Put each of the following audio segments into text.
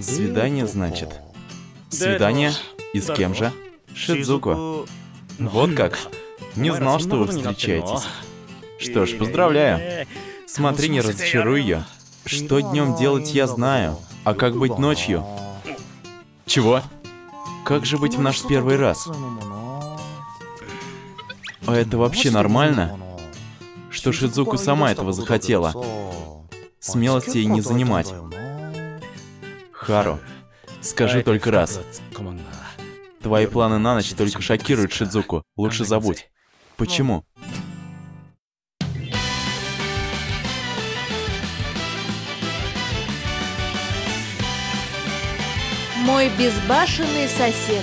Свидание, значит. Свидание? И с кем же? Шидзуко. Вот как? Не знал, что вы встречаетесь. Что ж, поздравляю. Смотри, не разочаруй ее. Что днем делать, я знаю. А как быть ночью? Чего? Как же быть в наш первый раз? А это вообще нормально? Что Шидзуко сама этого захотела. Смелости ей не занимать. Хару, скажи только раз. Твои планы на ночь только шокируют Шидзуку. Лучше забудь. Почему? Мой безбашенный сосед.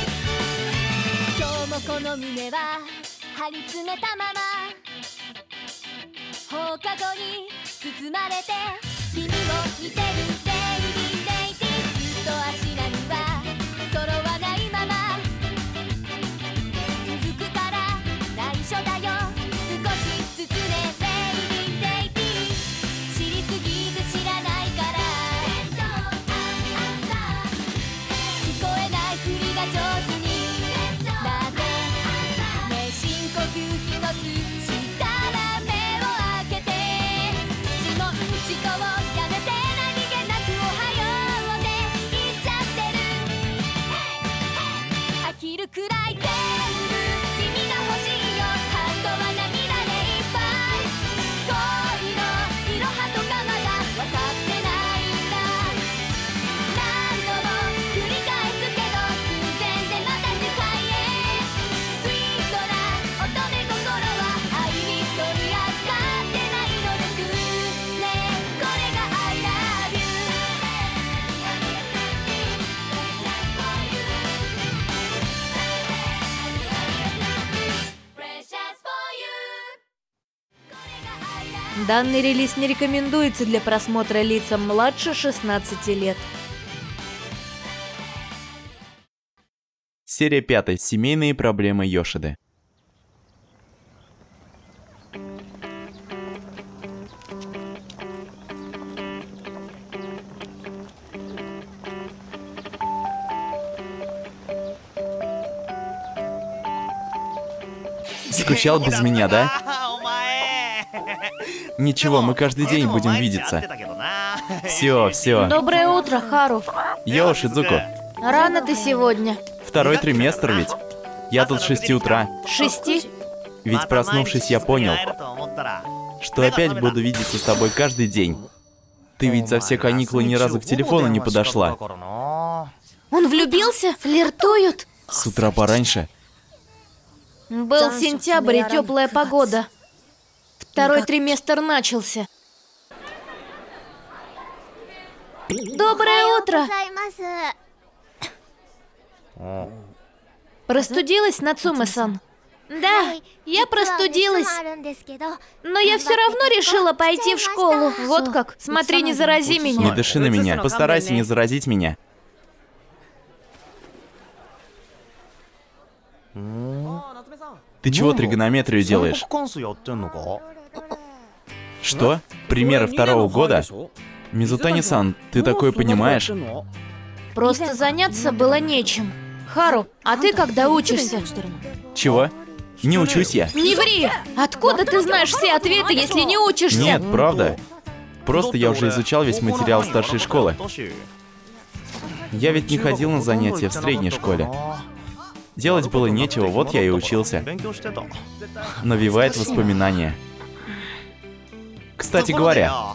Данный релиз не рекомендуется для просмотра лицам младше 16 лет. Серия 5. Семейные проблемы Йошиды. Скучал без меня, да? Ничего, мы каждый день будем видеться. Все. Доброе утро, Хару. Йоу, Шидзуко. Рано ты сегодня. Второй триместр ведь. Я тут с 6 утра. 6? Ведь проснувшись, я понял, что опять буду видеться с тобой каждый день. Ты ведь за все каникулы ни разу к телефону не подошла. Он влюбился? Флиртуют? С утра пораньше. Был сентябрь и теплая погода. Второй триместр начался. Доброе утро! Простудилась, Нацуме-сан? Да, я простудилась. Но я все равно решила пойти в школу. Вот как. Смотри, не зарази Не меня. дыши на меня. Постарайся не заразить меня. Ты чего тригонометрию делаешь? Что? Примеры второго года? Мизутани-сан, ты такое понимаешь? Просто заняться было нечем. Хару, а ты когда учишься? Чего? Не учусь я. Не ври! Откуда ты знаешь все ответы, если не учишься? Нет, правда. Просто я уже изучал весь материал старшей школы. Я ведь не ходил на занятия в средней школе. Делать было нечего, вот я и учился. Навевает воспоминания. Кстати говоря,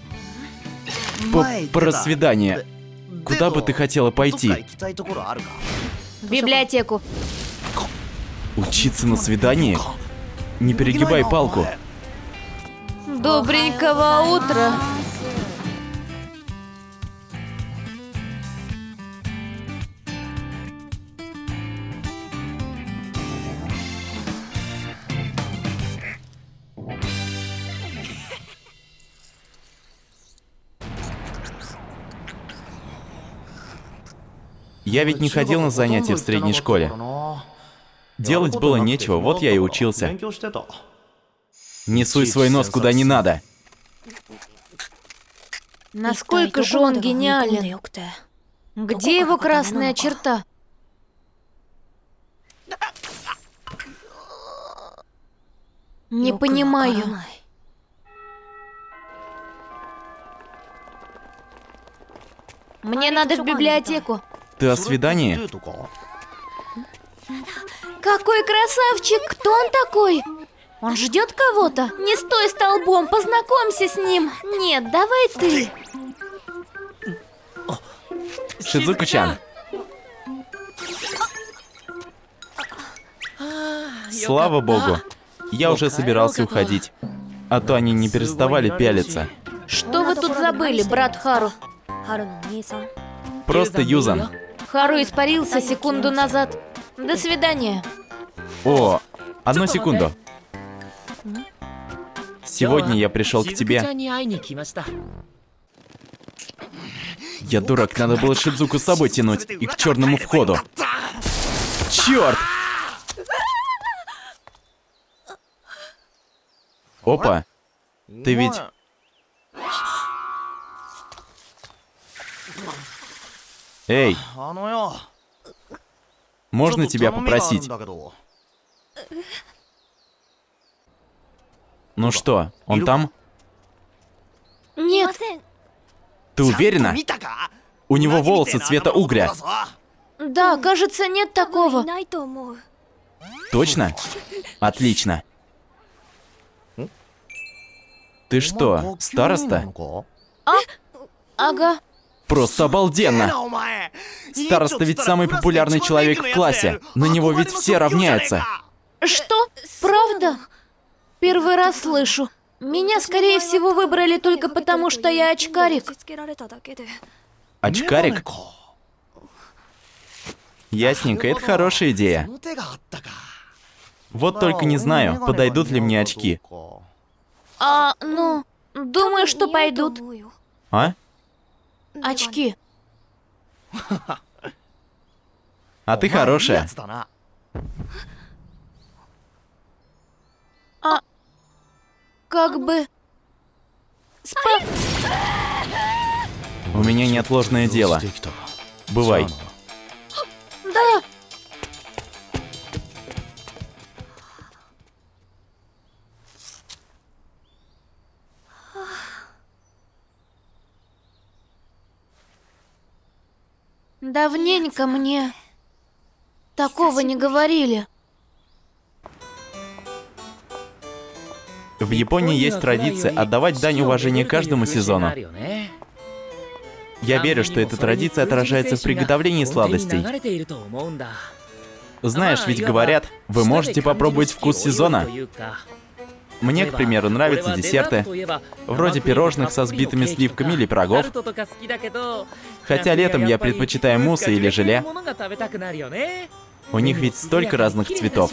про свидание. Куда бы ты хотела пойти? В библиотеку. Учиться на свидании? Не перегибай палку. Добренького утра. Я ведь не ходил на занятия в средней школе. Делать было нечего, вот я и учился. Не суй свой нос куда не надо. Насколько же он гениален. Где его красная черта? Не понимаю. Мне надо в библиотеку. Ты о свидании? Какой красавчик! Кто он такой? Он ждет кого-то? Не стой столбом, познакомься с ним. Нет, давай ты. Шидзуку-чан. Слава богу. Я уже собирался уходить. А то они не переставали пялиться. Что вы тут забыли, брат Хару? Просто Юзан. Хару испарился секунду назад. До свидания. О, одну секунду. Сегодня я пришел к тебе. Я дурак, надо было Шидзуку с собой тянуть и к черному входу. Черт! Опа, ты ведь... Эй, можно тебя попросить? Ну что, он там? Нет. Ты уверена? У него волосы цвета угря. Да, кажется, нет такого. Точно? Отлично. Ты что, староста? Ага. Просто обалденно! Староста ведь самый популярный человек в классе. На него ведь все равняются. Что? Правда? Первый раз слышу. Меня, скорее всего, выбрали только потому, что я очкарик. Очкарик? Ясненько, это хорошая идея. Вот только не знаю, подойдут ли мне очки. Ну, думаю, что пойдут. А? Очки. А ты хорошая. Как бы... У меня неотложное дело. Бывай. Да. Давненько мне такого не говорили. В Японии есть традиция отдавать дань уважения каждому сезону. Я верю, что эта традиция отражается в приготовлении сладостей. Знаешь, ведь говорят, вы можете попробовать вкус сезона. Мне, к примеру, нравятся десерты, вроде пирожных со взбитыми сливками или пирогов. Хотя летом я предпочитаю муссы или желе. У них ведь столько разных цветов.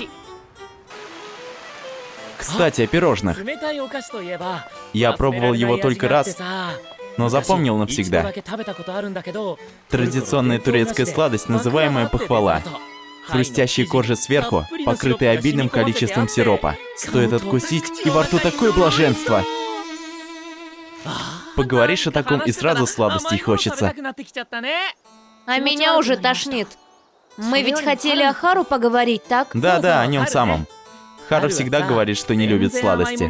Кстати, о пирожных. Я пробовал его только раз, но запомнил навсегда. Традиционная турецкая сладость, называемая пахвала. Хрустящие кожи сверху, покрытые обильным количеством сиропа. Стоит откусить, и во рту такое блаженство. Поговоришь о таком, и сразу сладостей хочется. А меня уже тошнит. Мы ведь хотели о Хару поговорить, так? Да-да, о нем самом. Хару всегда говорит, что не любит сладости.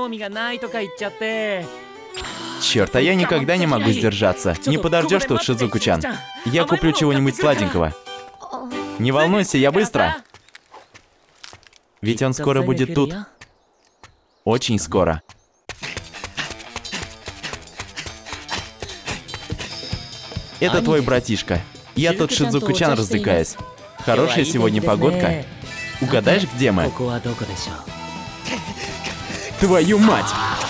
Черт, а я никогда не могу сдержаться. Не подождешь тут, Шидзуку-чан? Я куплю чего-нибудь сладенького. Не волнуйся, я быстро. Ведь он скоро будет тут. Очень скоро. Это твой братишка. Я тут Шидзуку-чан развлекаюсь. Хорошая сегодня погодка. Угадаешь, где мы? Твою мать!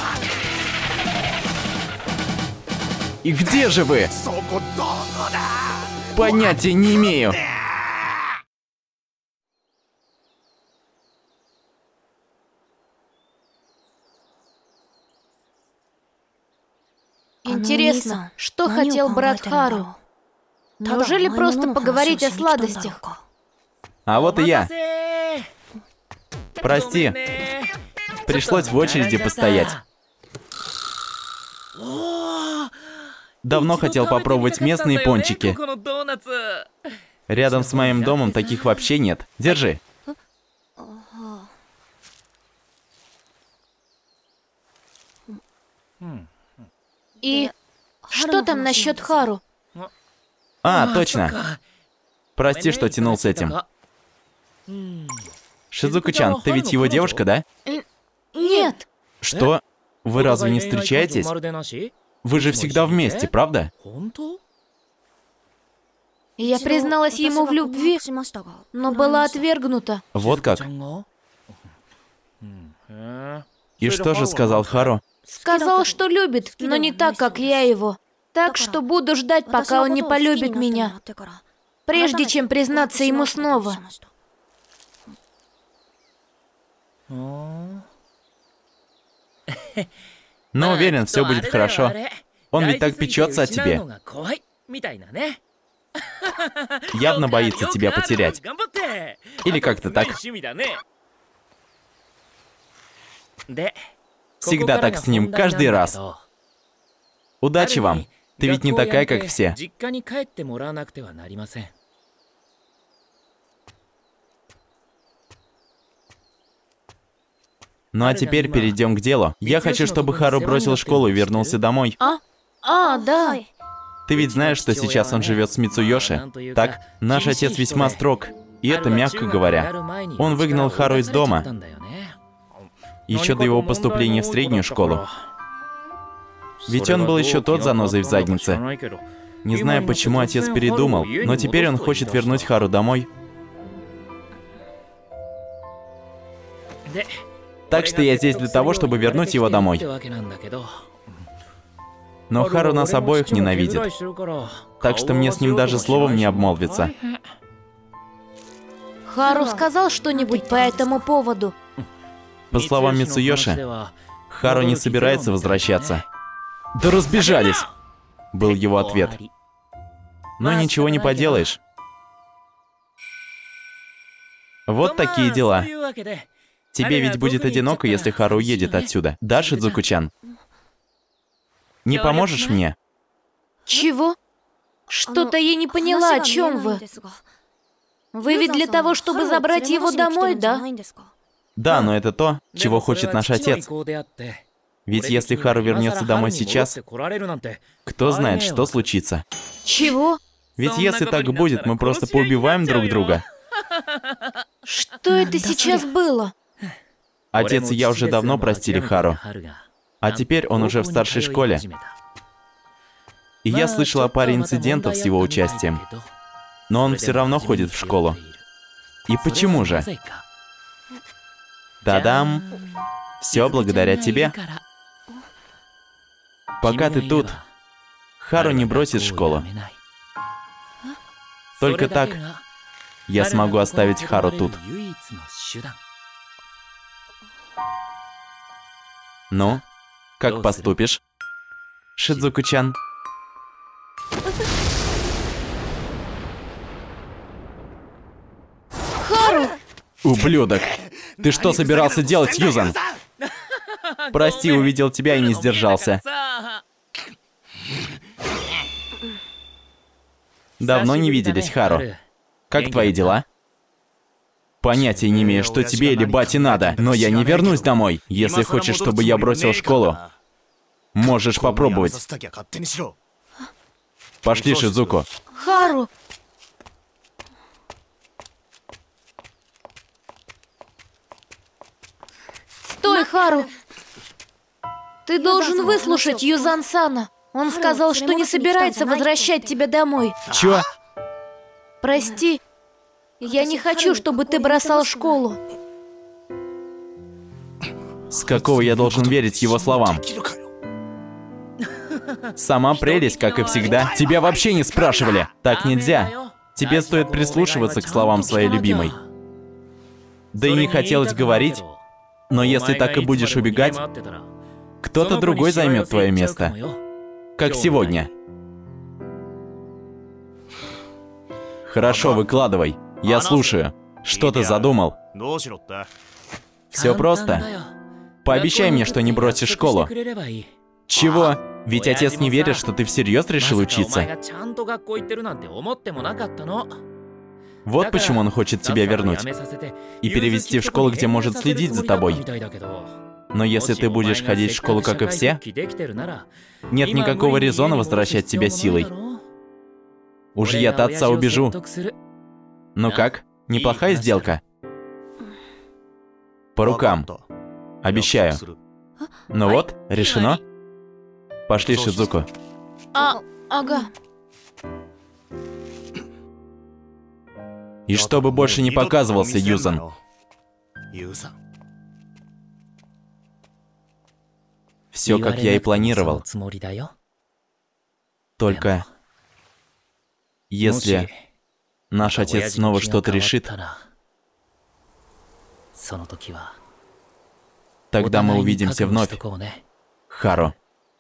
И где же вы? Понятия не имею. Интересно, что хотел брат Хару? Неужели просто поговорить о сладостях? А вот и я. Прости. Пришлось в очереди постоять. Давно хотел попробовать местные пончики. Рядом с моим домом таких вообще нет. Держи. И что там насчет Хару? А, точно. Прости, что тянул с этим. Шидзуку-чан, ты ведь его девушка, да? Нет. Что? Вы разве не встречаетесь? Вы же всегда вместе, правда? Я призналась ему в любви, но была отвергнута. Вот как? И что же сказал Хару? Сказал, что любит, но не так, как я его. Так что буду ждать, пока он не полюбит меня, прежде чем признаться ему снова. Но уверен, все будет хорошо. Он ведь так печется о тебе. Явно боится тебя потерять. Или как-то так. Всегда так с ним, каждый раз. Удачи вам. Ты ведь не такая, как все. Ну а теперь перейдем к делу. Я хочу, чтобы Хару бросил школу и вернулся домой. Да. Ты ведь знаешь, что сейчас он живет с Мицуёши? Так, наш отец весьма строг. И это мягко говоря. Он выгнал Хару из дома. Еще до его поступления в среднюю школу. Ведь он был еще тот занозой в заднице. Не знаю, почему отец передумал, но теперь он хочет вернуть Хару домой. Так что я здесь для того, чтобы вернуть его домой. Но Хару нас обоих ненавидит. Так что мне с ним даже словом не обмолвиться. Хару сказал что-нибудь по этому поводу? По словам Мицуёши, Хару не собирается возвращаться. Да разбежались! Был его ответ. Но ничего не поделаешь. Вот такие дела. Тебе ведь будет одиноко, если Хару уедет отсюда. Да, Шидзуку-чан? Не поможешь мне? Чего? Что-то я не поняла, о чем вы. Вы ведь для того, чтобы забрать его домой, да? Да, но это то, чего хочет наш отец. Ведь если Хару вернется домой сейчас, кто знает, что случится. Чего? Ведь если так будет, мы просто поубиваем друг друга. Что это сейчас было? Отец и я уже давно простили Хару. А теперь он уже в старшей школе. И я слышал о паре инцидентов с его участием. Но он все равно ходит в школу. И почему же? Та-дам! Все благодаря тебе. Пока ты тут, Хару не бросит школу. Только так я смогу оставить Хару тут. Ну, как поступишь, Шидзуку-чан? Хару! Ублюдок! Ты что собирался делать, Юзан? Прости, увидел тебя и не сдержался. Давно не виделись, Хару. Как твои дела? Понятия не имею, что тебе или бате надо, но я не вернусь домой. Если хочешь, чтобы я бросил школу, можешь попробовать. Пошли, Шидзуку. Хару! Стой, Хару! Ты должен выслушать Юзан-сана. Он сказал, что не собирается возвращать тебя домой. Чё? Прости, я не хочу, чтобы ты бросал школу. С какого я должен верить его словам? Сама прелесть, как и всегда. Тебя вообще не спрашивали. Так нельзя. Тебе стоит прислушиваться к словам своей любимой. Да и не хотелось говорить, но если так и будешь убегать, кто-то другой займет твое место. Как сегодня. Хорошо, выкладывай. Я слушаю. Что ты задумал? Все просто. Пообещай мне, что не бросишь школу. Чего? Ведь отец не верит, что ты всерьез решил учиться. Вот почему он хочет тебя вернуть и перевести в школу, где может следить за тобой. Но если ты будешь ходить в школу, как и все, нет никакого резона возвращать тебя силой. Уж я-то отца убежу. Ну как, неплохая сделка? По рукам. Обещаю. Ну вот, решено. Пошли, Шидзуко. Ага. И чтобы больше не показывался, Юзан. Все, как я и планировал. Только если наш отец снова что-то решит, тогда мы увидимся вновь, Харо.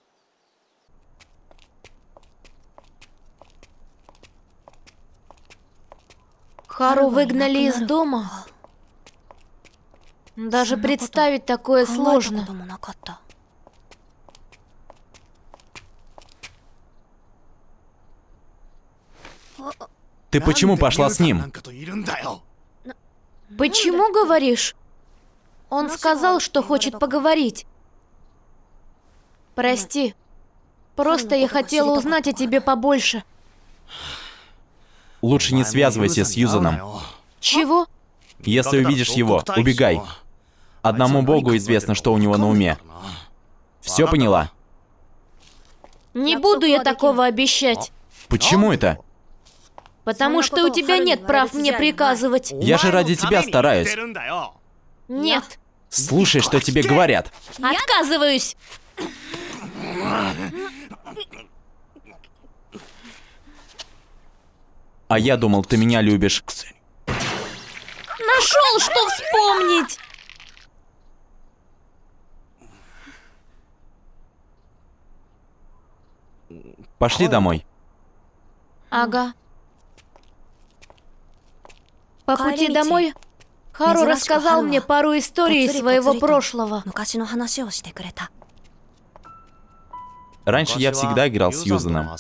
Хару выгнали из дома. Даже представить такое сложно. Ты почему пошла с ним? Почему говоришь? Он сказал, что хочет поговорить. Прости. Просто я хотела узнать о тебе побольше. Лучше не связывайся с Юзаном. Чего? Если увидишь его, убегай. Одному богу известно, что у него на уме. Все поняла? Не буду я такого обещать. Почему это? Потому что у тебя нет прав мне приказывать. Я же ради тебя стараюсь. Нет. Слушай, что тебе говорят. Отказываюсь. А я думал, ты меня любишь. Нашел, что вспомнить. Пошли домой. Ага. По пути домой Хару рассказал мне пару историй из своего прошлого. Раньше я всегда играл с Юзаном.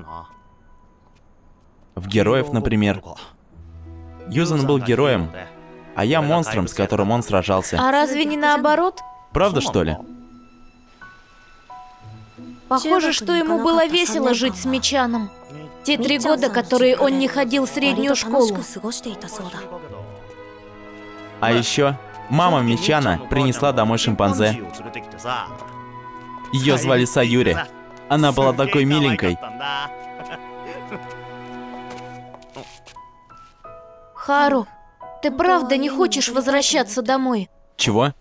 В героев, например. Юзан был героем, а я монстром, с которым он сражался. А разве не наоборот? Правда, что ли? Похоже, что ему было весело жить с Мичаном. Те 3 года, которые он не ходил в среднюю школу. А еще мама Мичана принесла домой шимпанзе. Ее звали Саюри. Она была такой миленькой. Хару, ты правда не хочешь возвращаться домой? Чего?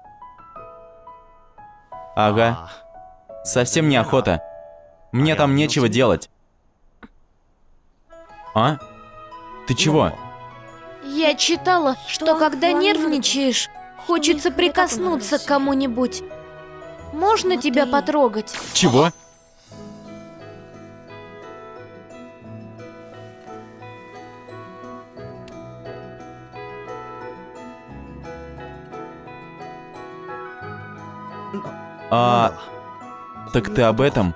Ага. Совсем неохота. Мне там нечего делать. А? Ты чего? Я читала, что когда нервничаешь, хочется прикоснуться к кому-нибудь. Можно тебя потрогать? Чего? Так ты об этом?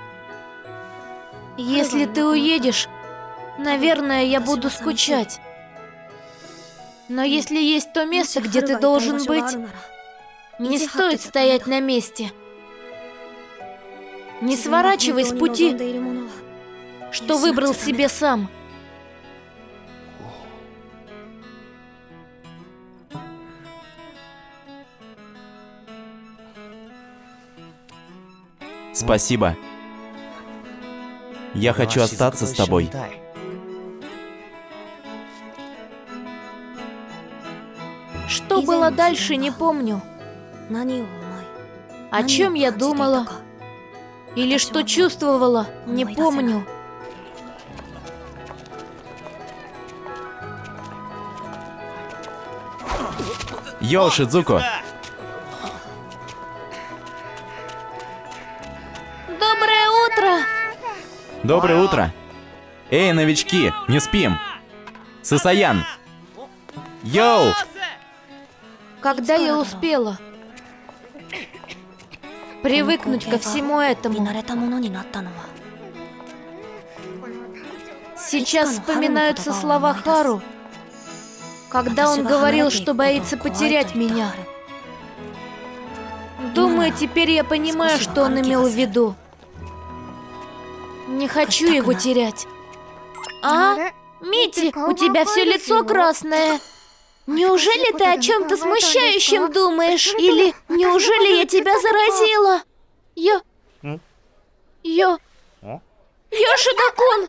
Если ты уедешь, наверное, я буду скучать. Но если есть то место, где ты должен быть, не стоит стоять на месте. Не сворачивай с пути, что выбрал себе сам. Спасибо. Я хочу остаться с тобой. Что было дальше, не помню. О чем я думала? Или что чувствовала, не помню. Йоу, Шидзуко! Доброе утро! Доброе утро! Эй, новички, не спим! Сасаян! Йоу! Когда я успела? привыкнуть ко всему этому. Сейчас вспоминаются слова Хару, когда он говорил, что боится потерять меня. Думаю, теперь я понимаю, что он имел в виду. Не хочу его терять. А? Мити, у тебя все лицо красное. Неужели ты о чем-то смущающем думаешь? Или неужели я тебя заразила? Йошида-кун!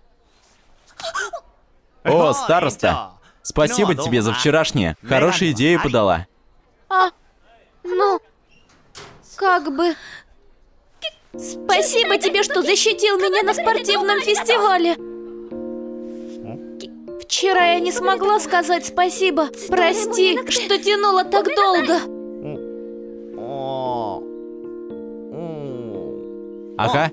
О, староста! Спасибо тебе за вчерашнее. Хорошую идею подала. Ну, как бы... Спасибо тебе, что защитил меня на спортивном фестивале. Вчера я не смогла сказать спасибо. Прости, что тянула так долго. Ага.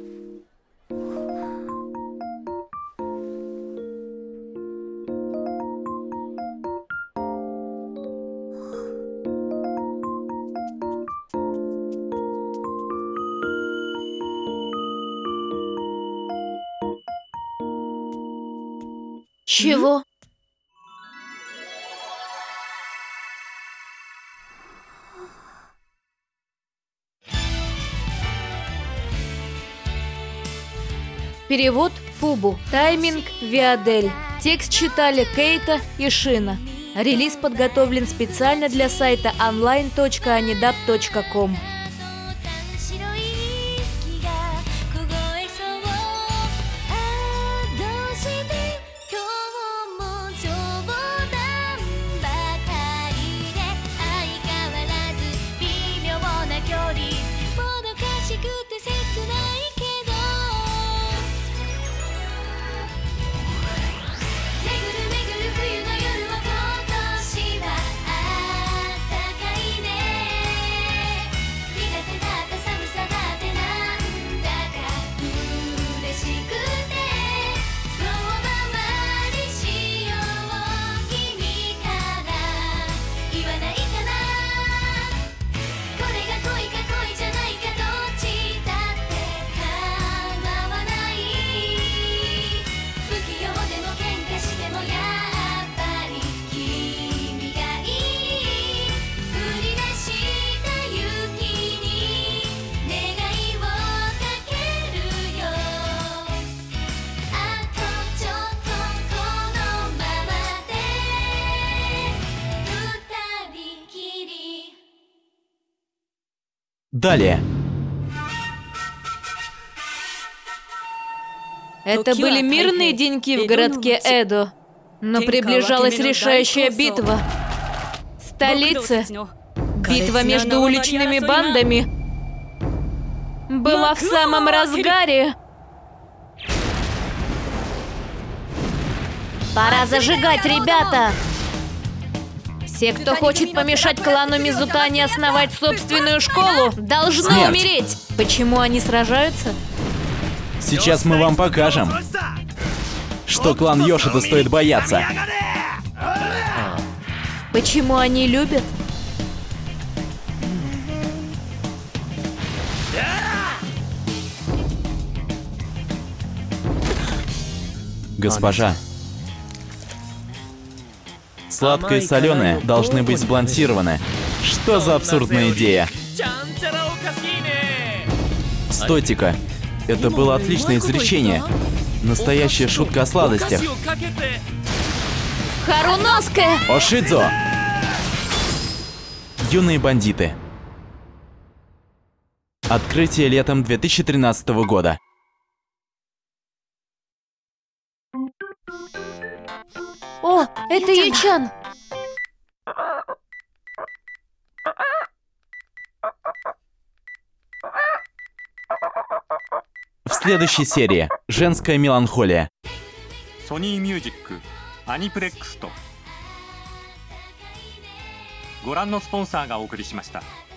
Чего? Перевод Фубу. Тайминг Виадель. Текст читали Кейта и Шина. Релиз подготовлен специально для сайта online.anidab.com. Далее. Это были мирные деньки в городке Эдо, но приближалась решающая битва. Столица, битва между уличными бандами, была в самом разгаре. Пора зажигать, ребята! Все, кто хочет помешать клану Мизутани основать собственную школу, должны Смерть. умереть. Почему они сражаются? Сейчас мы вам покажем, что клан Йошида стоит бояться. Почему они любят? Госпожа, сладкое и соленое должны быть сбалансированы. Что за абсурдная идея? Стойте-ка, это было отличное изречение. Настоящая шутка о сладостях. Харуноская! Ошидзо! Юные бандиты. Открытие летом 2013 года. О, это Ючан! В следующей серии «Женская меланхолия». Sony Music アニプレックスとご覧のスポンサーがお送りしました。